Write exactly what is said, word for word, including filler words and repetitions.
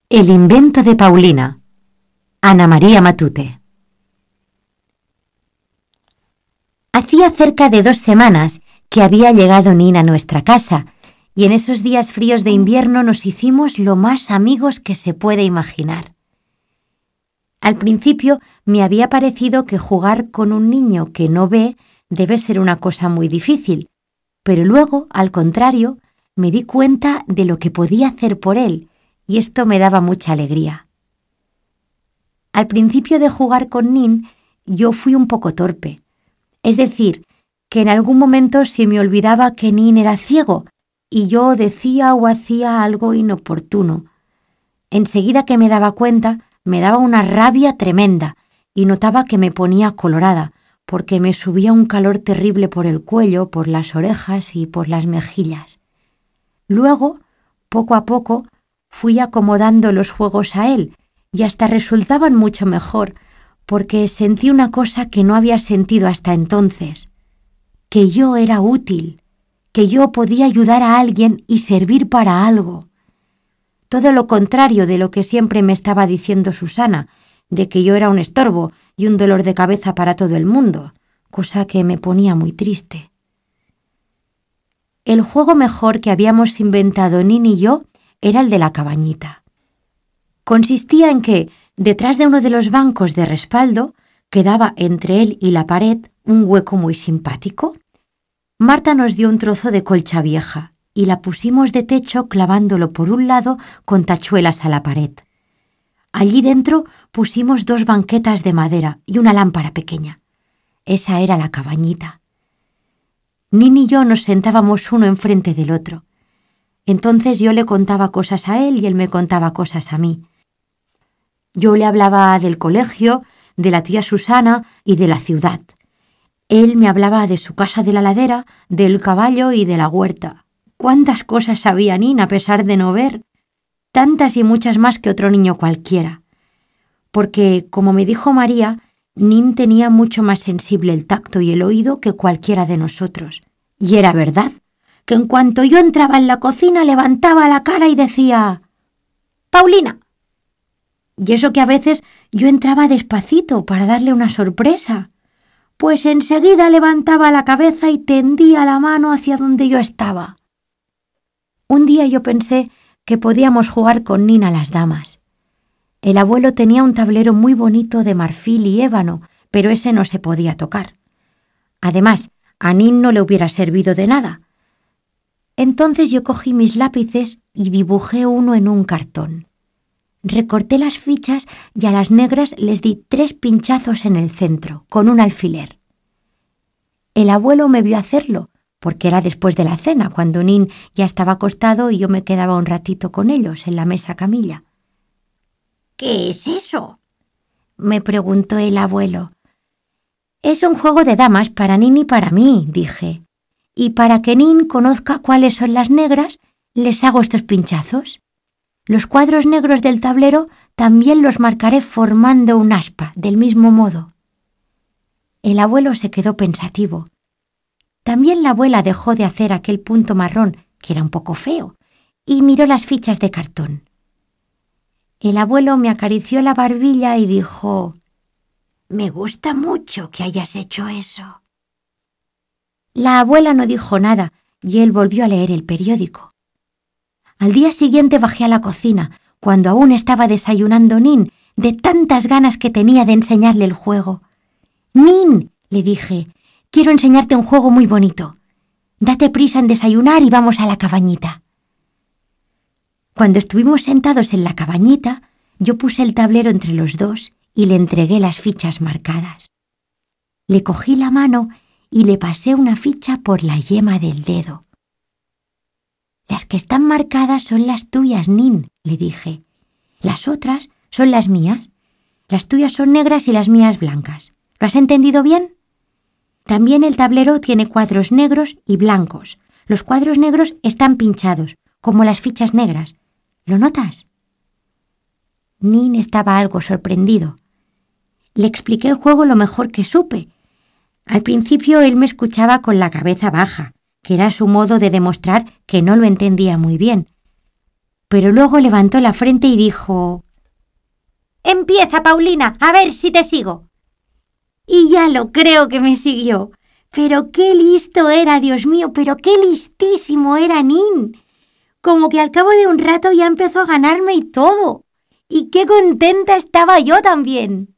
El invento de Paulina. Ana María Matute. Hacía cerca de dos semanas que había llegado Nina a nuestra casa, y en esos días fríos de invierno nos hicimos lo más amigos que se puede imaginar. Al principio me había parecido que jugar con un niño que no ve debe ser una cosa muy difícil, pero luego, al contrario, me di cuenta de lo que podía hacer por él, y esto me daba mucha alegría. Al principio de jugar con Nin, yo fui un poco torpe. Es decir, que en algún momento se me olvidaba que Nin era ciego y yo decía o hacía algo inoportuno. Enseguida que me daba cuenta, me daba una rabia tremenda y notaba que me ponía colorada, porque me subía un calor terrible por el cuello, por las orejas y por las mejillas. Luego, poco a poco, fui acomodando los juegos a él y hasta resultaban mucho mejor, porque sentí una cosa que no había sentido hasta entonces, que yo era útil, que yo podía ayudar a alguien y servir para algo. Todo lo contrario de lo que siempre me estaba diciendo Susana, de que yo era un estorbo y un dolor de cabeza para todo el mundo, cosa que me ponía muy triste. El juego mejor que habíamos inventado Nin y yo era el de la cabañita. Consistía en que, detrás de uno de los bancos de respaldo, quedaba entre él y la pared un hueco muy simpático. Marta nos dio un trozo de colcha vieja y la pusimos de techo clavándolo por un lado con tachuelas a la pared. Allí dentro pusimos dos banquetas de madera y una lámpara pequeña. Esa era la cabañita. Nin y yo nos sentábamos uno enfrente del otro. Entonces yo le contaba cosas a él y él me contaba cosas a mí. Yo le hablaba del colegio, de la tía Susana y de la ciudad. Él me hablaba de su casa de la ladera, del caballo y de la huerta. ¿Cuántas cosas sabía Nin a pesar de no ver? Tantas y muchas más que otro niño cualquiera. Porque, como me dijo María, Nin tenía mucho más sensible el tacto y el oído que cualquiera de nosotros. Y era verdad, que en cuanto yo entraba en la cocina levantaba la cara y decía «¡Paulina!». Y eso que a veces yo entraba despacito para darle una sorpresa, pues enseguida levantaba la cabeza y tendía la mano hacia donde yo estaba. Un día yo pensé que podíamos jugar con Nin a las damas. El abuelo tenía un tablero muy bonito de marfil y ébano, pero ese no se podía tocar. Además, a Nin no le hubiera servido de nada. Entonces yo cogí mis lápices y dibujé uno en un cartón. Recorté las fichas y a las negras les di tres pinchazos en el centro, con un alfiler. El abuelo me vio hacerlo, porque era después de la cena, cuando Nin ya estaba acostado y yo me quedaba un ratito con ellos en la mesa camilla. «¿Qué es eso?», me preguntó el abuelo. «Es un juego de damas para Nin y para mí», dije. «Y para que Nin conozca cuáles son las negras, les hago estos pinchazos. Los cuadros negros del tablero también los marcaré formando un aspa, del mismo modo». El abuelo se quedó pensativo. También la abuela dejó de hacer aquel punto marrón, que era un poco feo, y miró las fichas de cartón. El abuelo me acarició la barbilla y dijo: «Me gusta mucho que hayas hecho eso». La abuela no dijo nada y él volvió a leer el periódico. Al día siguiente bajé a la cocina, cuando aún estaba desayunando Nin, de tantas ganas que tenía de enseñarle el juego. «Nin», le dije, «quiero enseñarte un juego muy bonito. Date prisa en desayunar y vamos a la cabañita». Cuando estuvimos sentados en la cabañita, yo puse el tablero entre los dos y le entregué las fichas marcadas. Le cogí la mano y le pasé una ficha por la yema del dedo. «Las que están marcadas son las tuyas, Nin», le dije. «Las otras son las mías. Las tuyas son negras y las mías blancas. ¿Lo has entendido bien? También el tablero tiene cuadros negros y blancos. Los cuadros negros están pinchados, como las fichas negras. ¿Lo notas?». Nin estaba algo sorprendido. Le expliqué el juego lo mejor que supe. Al principio él me escuchaba con la cabeza baja, que era su modo de demostrar que no lo entendía muy bien. pero luego levantó la frente y dijo: «Empieza, Paulina, a ver si te sigo». Y ya lo creo que me siguió. Pero qué listo era, Dios mío, pero qué listísimo era Nin. Como que al cabo de un rato ya empezó a ganarme y todo. Y qué contenta estaba yo también.